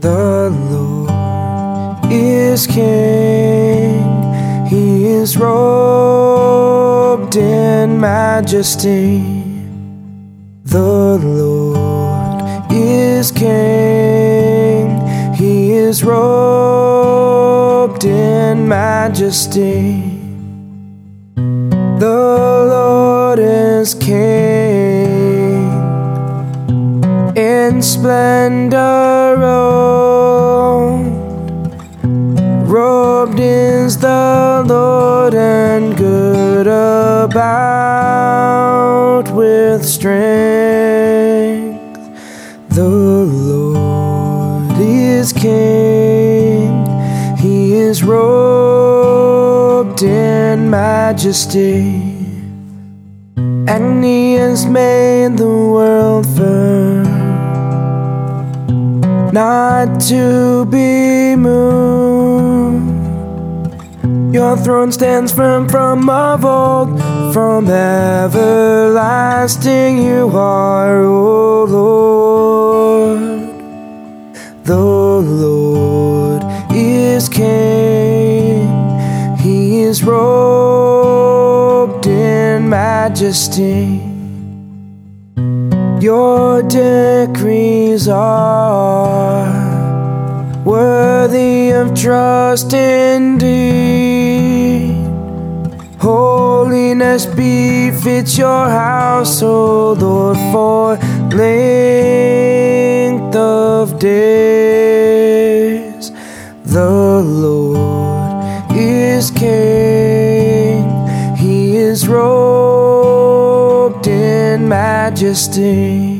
The Lord is King, He is robed in majesty. The Lord is King, He is robed in majesty. The Lord is King, in splendor robed is the Lord, and good about with strength. The Lord is King, He is robed in majesty, and He has made the world firm, not to be moved. Your throne stands firm from of old, from everlasting you are, O Lord. The Lord is King, He is robed in majesty. Your decrees are worthy of trust indeed. Holiness befits your house, O Lord, for length of days. The Lord is King, He is robed in majesty.